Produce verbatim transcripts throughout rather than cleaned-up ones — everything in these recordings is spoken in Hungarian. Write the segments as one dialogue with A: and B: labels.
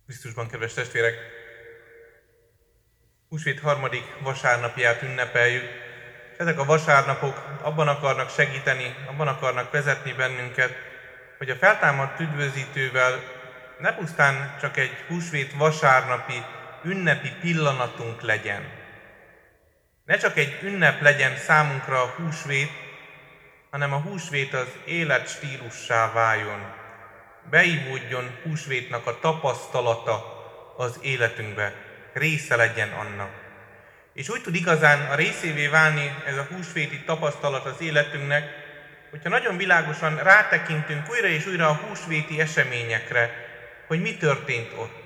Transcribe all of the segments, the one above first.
A: Krisztusban, kedves testvérek! Húsvét harmadik vasárnapját ünnepeljük, és ezek a vasárnapok abban akarnak segíteni, abban akarnak vezetni bennünket, hogy a feltámadt üdvözítővel ne pusztán csak egy húsvét vasárnapi, ünnepi pillanatunk legyen. Ne csak egy ünnep legyen számunkra a húsvét, hanem a húsvét az életstílussá váljon. Beívódjon húsvétnak a tapasztalata az életünkbe, része legyen annak. És úgy tud igazán a részévé válni ez a húsvéti tapasztalat az életünknek, hogyha nagyon világosan rátekintünk újra és újra a húsvéti eseményekre, hogy mi történt ott.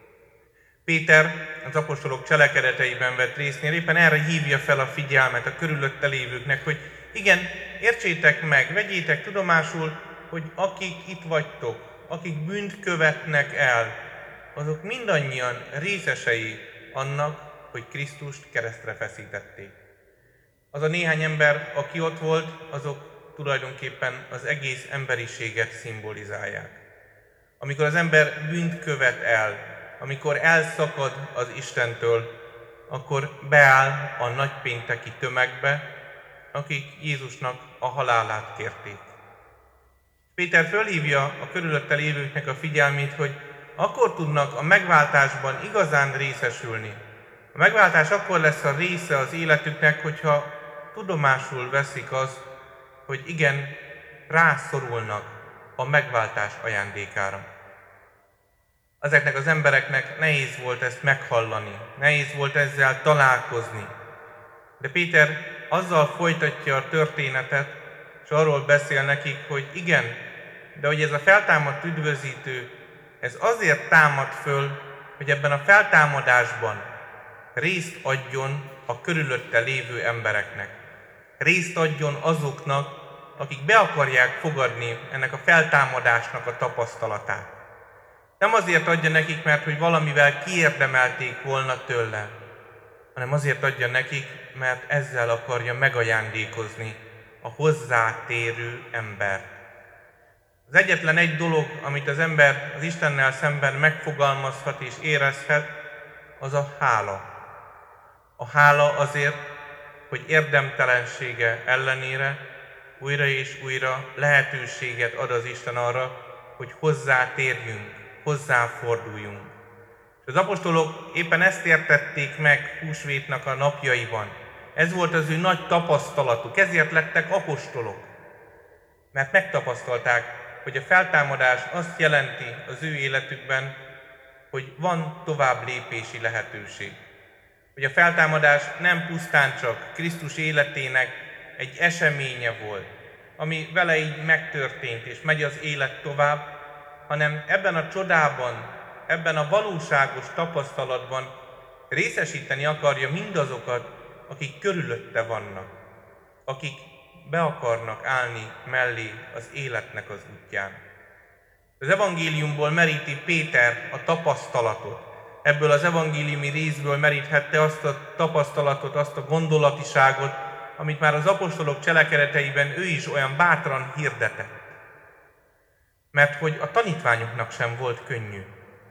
A: Péter az apostolok cselekedeteiben vett résznél éppen erre hívja fel a figyelmet a körülötte lévőknek, hogy igen, értsétek meg, vegyétek tudomásul, hogy akik itt vagytok, akik bűnt követnek el, azok mindannyian részesei annak, hogy Krisztust keresztre feszítették. Az a néhány ember, aki ott volt, azok tulajdonképpen az egész emberiséget szimbolizálják. Amikor az ember bűnt követ el, amikor elszakad az Istentől, akkor beáll a nagypénteki tömegbe, akik Jézusnak a halálát kérték. Péter fölhívja a körülötte lévőknek a figyelmét, hogy akkor tudnak a megváltásban igazán részesülni. A megváltás akkor lesz a része az életüknek, hogyha tudomásul veszik azt, hogy igen, rászorulnak a megváltás ajándékára. Ezeknek az embereknek nehéz volt ezt meghallani, nehéz volt ezzel találkozni. De Péter azzal folytatja a történetet, és arról beszél nekik, hogy igen, de hogy ez a feltámadt üdvözítő, ez azért támad föl, hogy ebben a feltámadásban részt adjon a körülötte lévő embereknek. Részt adjon azoknak, akik be akarják fogadni ennek a feltámadásnak a tapasztalatát. Nem azért adja nekik, mert hogy valamivel kiérdemelték volna tőle, hanem azért adja nekik, mert ezzel akarja megajándékozni a hozzátérő embert. Az egyetlen egy dolog, amit az ember az Istennel szemben megfogalmazhat és érezhet, az a hála. A hála azért, hogy érdemtelensége ellenére újra és újra lehetőséget ad az Isten arra, hogy hozzátérjünk, hozzáforduljunk. És az apostolok éppen ezt értették meg húsvétnak a napjaiban. Ez volt az ő nagy tapasztalatuk, ezért lettek apostolok. Mert megtapasztalták, hogy a feltámadás azt jelenti az ő életükben, hogy van tovább lépési lehetőség. Hogy a feltámadás nem pusztán csak Krisztus életének egy eseménye volt, ami vele így megtörtént, és megy az élet tovább, hanem ebben a csodában, ebben a valóságos tapasztalatban részesíteni akarja mindazokat, akik körülötte vannak, akik be akarnak állni mellé az életnek az útján. Az evangéliumból meríti Péter a tapasztalatot. Ebből az evangéliumi részből meríthette azt a tapasztalatot, azt a gondolatiságot, amit már az apostolok cselekedeteiben ő is olyan bátran hirdetett. Mert hogy a tanítványoknak sem volt könnyű.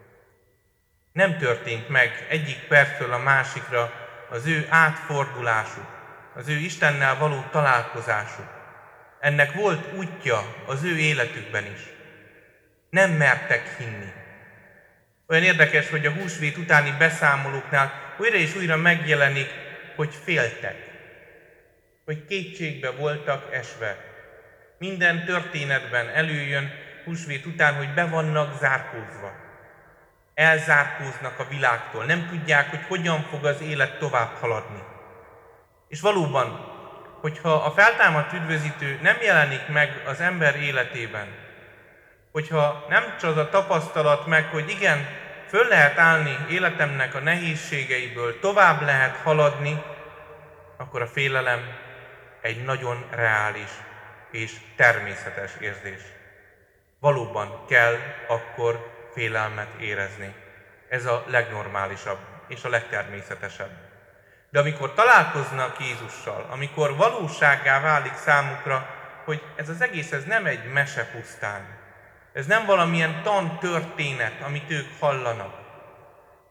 A: Nem történt meg egyik percről a másikra az ő átfordulásuk, az ő Istennel való találkozásuk. Ennek volt útja az ő életükben is. Nem mertek hinni. Olyan érdekes, hogy a húsvét utáni beszámolóknál újra és újra megjelenik, hogy féltek, hogy kétségbe voltak esve. Minden történetben előjön húsvét után, hogy be vannak zárkózva. Elzárkóznak a világtól, nem tudják, hogy hogyan fog az élet tovább haladni. És valóban, hogyha a feltámadt üdvözítő nem jelenik meg az ember életében, hogyha nem csak az a tapasztalat meg, hogy igen, föl lehet állni életemnek a nehézségeiből, tovább lehet haladni, akkor a félelem egy nagyon reális és természetes érzés. Valóban kell akkor félelmet érezni. Ez a legnormálisabb és a legtermészetesebb. De amikor találkoznak Jézussal, amikor valósággá válik számukra, hogy ez az egész ez nem egy mese pusztán, ez nem valamilyen tantörténet, amit ők hallanak,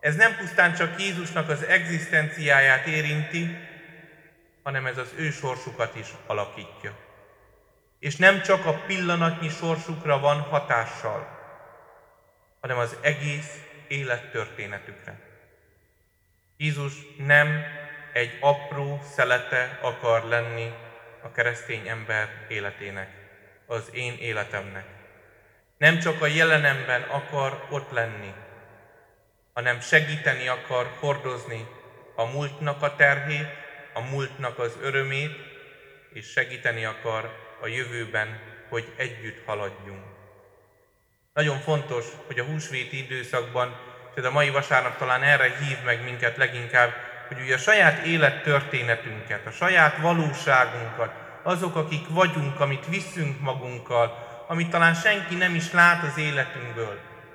A: Ez nem pusztán csak Jézusnak az egzisztenciáját érinti, hanem ez az ő sorsukat is alakítja. És nem csak a pillanatnyi sorsukra van hatással, hanem az egész élettörténetükre. Jézus nem egy apró szelete akar lenni a keresztény ember életének, az én életemnek. Nem csak a jelenemben akar ott lenni, hanem segíteni akar hordozni a múltnak a terhét, a múltnak az örömét, és segíteni akar a jövőben, hogy együtt haladjunk. Nagyon fontos, hogy a húsvéti időszakban, és ez a mai vasárnap talán erre hív meg minket leginkább, hogy ugye a saját élettörténetünket, a saját valóságunkat, azok, akik vagyunk, amit viszünk magunkkal, amit talán senki nem is lát az életünkből,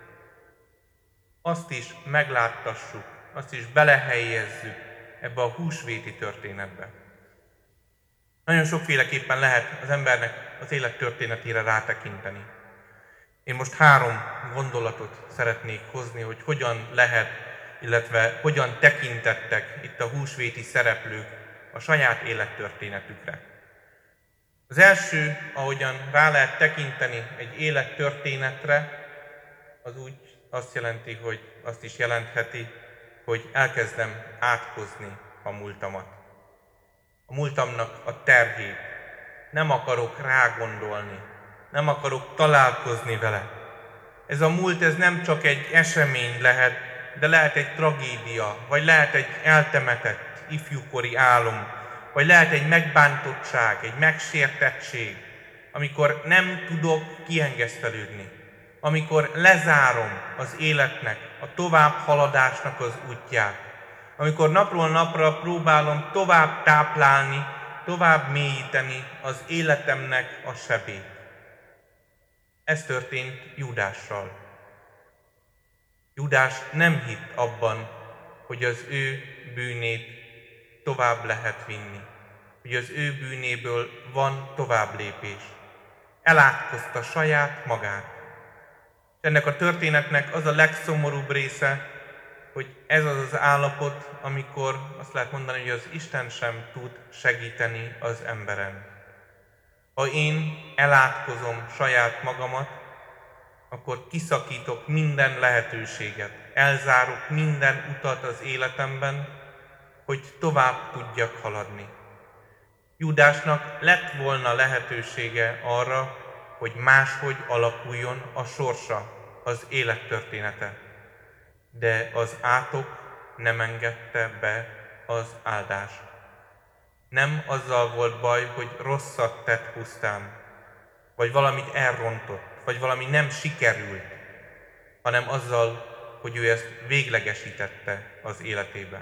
A: azt is megláttassuk, azt is belehelyezzük ebbe a húsvéti történetbe. Nagyon sokféleképpen lehet az embernek az élettörténetére rátekinteni. Én most három gondolatot szeretnék hozni, hogy hogyan lehet, illetve hogyan tekintettek itt a húsvéti szereplők a saját élettörténetükre. Az első, ahogyan rá lehet tekinteni egy élettörténetre, az úgy azt jelenti, hogy azt is jelentheti, hogy elkezdem átkozni a múltamat. A múltamnak a terhét. Nem akarok rágondolni, nem akarok találkozni vele. Ez a múlt, ez nem csak egy esemény lehet, de lehet egy tragédia, vagy lehet egy eltemetett ifjúkori álom, vagy lehet egy megbántottság, egy megsértettség, amikor nem tudok kiengesztelődni, amikor lezárom az életnek, a továbbhaladásnak az útját, amikor napról napra próbálom tovább táplálni, tovább mélyíteni az életemnek a sebét. Ez történt Judással. Judás nem hitt abban, hogy az ő bűnét tovább lehet vinni, hogy az ő bűnéből van tovább lépés. Elátkozta saját magát. És ennek a történetnek az a legszomorúbb része, hogy ez az az állapot, amikor azt lehet mondani, hogy az Isten sem tud segíteni az emberen. Ha én elátkozom saját magamat, akkor kiszakítok minden lehetőséget, elzárok minden utat az életemben, hogy tovább tudjak haladni. Júdásnak lett volna lehetősége arra, hogy máshogy alakuljon a sorsa, az élettörténete. De az átok nem engedte be az áldást. Nem azzal volt baj, hogy rosszat tett pusztán, vagy valamit elrontott, vagy valami nem sikerült, hanem azzal, hogy ő ezt véglegesítette az életében.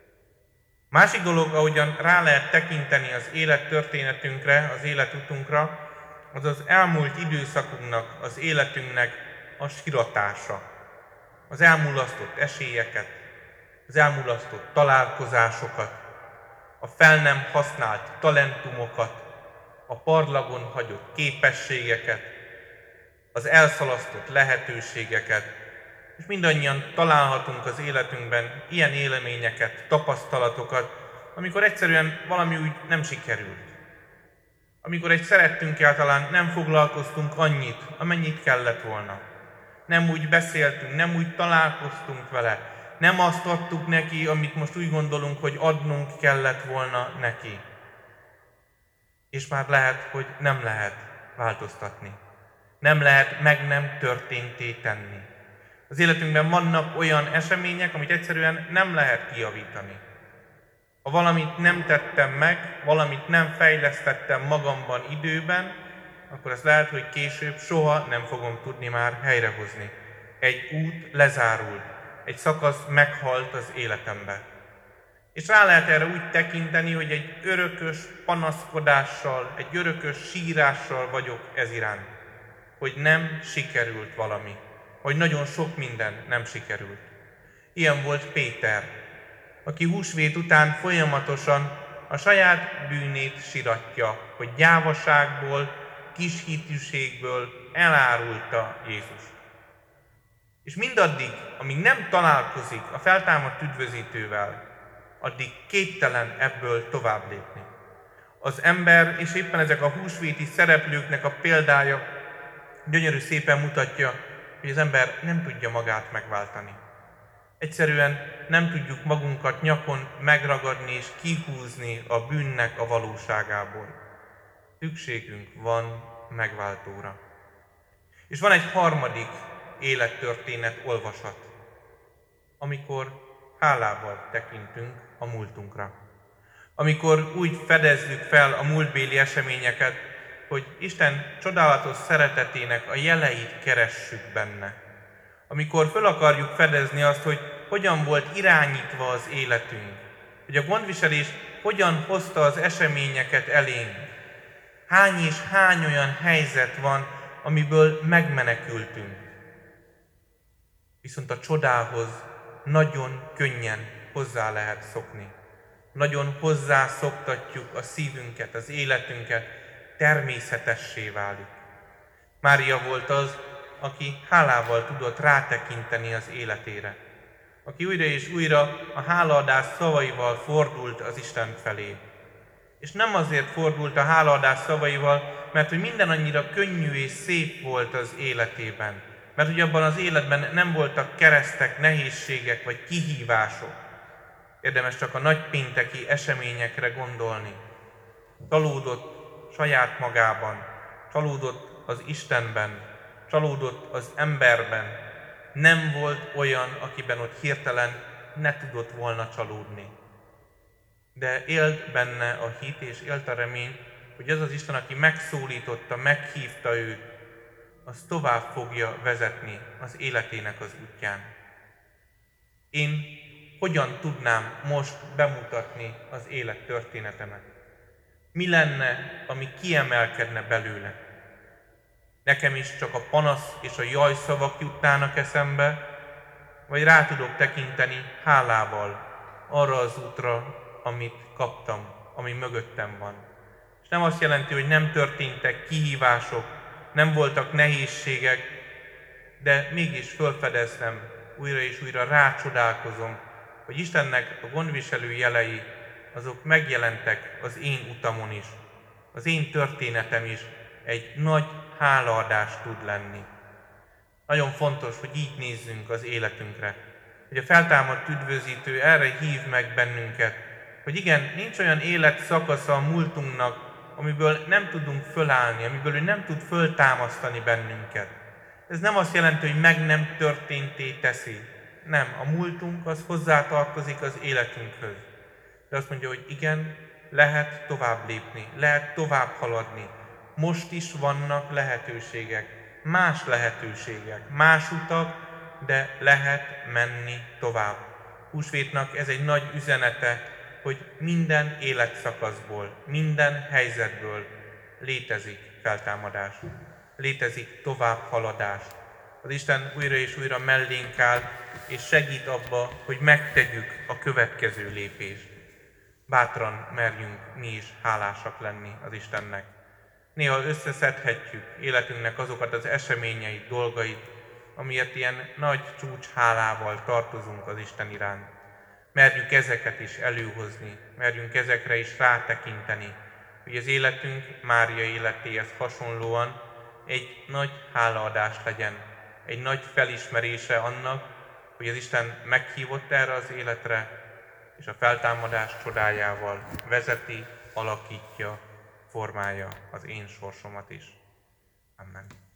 A: Másik dolog, ahogyan rá lehet tekinteni az élettörténetünkre, az életutunkra, az az elmúlt időszakunknak, az életünknek a siratása. Az elmulasztott esélyeket, az elmulasztott találkozásokat, a fel nem használt talentumokat, a parlagon hagyott képességeket, az elszalasztott lehetőségeket, és mindannyian találhatunk az életünkben ilyen élményeket, tapasztalatokat, amikor egyszerűen valami úgy nem sikerült. Amikor egy szerettünkkel talán nem foglalkoztunk annyit, amennyit kellett volna. Nem úgy beszéltünk, nem úgy találkoztunk vele, nem azt adtuk neki, amit most úgy gondolunk, hogy adnunk kellett volna neki. És már lehet, hogy nem lehet változtatni. Nem lehet meg nem történté tenni. Az életünkben vannak olyan események, amit egyszerűen nem lehet kijavítani. Ha valamit nem tettem meg, valamit nem fejlesztettem magamban időben, akkor azt lehet, hogy később soha nem fogom tudni már helyrehozni. Egy út lezárult, egy szakasz meghalt az életembe. És rá lehet erre úgy tekinteni, hogy egy örökös panaszkodással, egy örökös sírással vagyok ez iránt, hogy nem sikerült valami, hogy nagyon sok minden nem sikerült. Ilyen volt Péter, aki húsvét után folyamatosan a saját bűnét siratja, hogy gyávaságból, kishitűségből elárulta Jézust. És mindaddig, amíg nem találkozik a feltámadt üdvözítővel, addig képtelen ebből tovább lépni. Az ember, és éppen ezek a húsvéti szereplőknek a példája gyönyörű szépen mutatja, hogy az ember nem tudja magát megváltani. Egyszerűen nem tudjuk magunkat nyakon megragadni és kihúzni a bűnnek a valóságából. Szükségünk van megváltóra. És van egy harmadik élettörténet olvasat, amikor hálával tekintünk a múltunkra. Amikor úgy fedezzük fel a múltbéli eseményeket, hogy Isten csodálatos szeretetének a jeleit keressük benne. Amikor föl akarjuk fedezni azt, hogy hogyan volt irányítva az életünk, hogy a gondviselés hogyan hozta az eseményeket elénk, hány és hány olyan helyzet van, amiből megmenekültünk. Viszont a csodához nagyon könnyen hozzá lehet szokni. Nagyon hozzászoktatjuk a szívünket, az életünket, természetessé válik. Mária volt az, aki hálával tudott rátekinteni az életére, aki újra és újra a hálaadás szavaival fordult az Isten felé. És nem azért fordult a hálaadás szavaival, mert hogy minden annyira könnyű és szép volt az életében, mert hogy abban az életben nem voltak keresztek, nehézségek vagy kihívások. Érdemes csak a nagypénteki eseményekre gondolni. Csalódott saját magában, csalódott az Istenben, csalódott az emberben. Nem volt olyan, akiben ott hirtelen ne tudott volna csalódni. De élt benne a hit és élt a remény, hogy az az Isten, aki megszólította, meghívta őt, az tovább fogja vezetni az életének az útján. Én hogyan tudnám most bemutatni az élet történetemet? Mi lenne, ami kiemelkedne belőle? Nekem is csak a panasz és a jaj szavak jutnának eszembe, vagy rá tudok tekinteni hálával arra az útra, amit kaptam, ami mögöttem van. És nem azt jelenti, hogy nem történtek kihívások, nem voltak nehézségek, de mégis felfedeztem, újra és újra rácsodálkozom, hogy Istennek a gondviselő jelei, azok megjelentek az én utamon is. Az én történetem is egy nagy hálaadás tud lenni. Nagyon fontos, hogy így nézzünk az életünkre, hogy a feltámadt üdvözítő erre hív meg bennünket, hogy igen, nincs olyan életszakasza a múltunknak, amiből nem tudunk fölállni, amiből ő nem tud föltámasztani bennünket. Ez nem azt jelenti, hogy meg nem történté teszi. Nem, a múltunk az hozzátartozik az életünkhöz. De azt mondja, hogy igen, lehet tovább lépni, lehet tovább haladni. Most is vannak lehetőségek, más lehetőségek, más utak, de lehet menni tovább. Húsvétnak ez egy nagy üzenete, hogy minden életszakaszból, minden helyzetből létezik feltámadás, létezik továbbhaladás. Az Isten újra és újra mellénk áll, és segít abba, hogy megtegyük a következő lépést. Bátran merjünk mi is hálásak lenni az Istennek. Néha összeszedhetjük életünknek azokat az eseményeit, dolgait, amiért ilyen nagy csúcs hálával tartozunk az Isten iránt. Merjük ezeket is előhozni, merjünk ezekre is rátekinteni, hogy az életünk Mária életéhez hasonlóan egy nagy hálaadás legyen, egy nagy felismerése annak, hogy az Isten meghívott erre az életre, és a feltámadás csodájával vezeti, alakítja, formálja az én sorsomat is. Amen.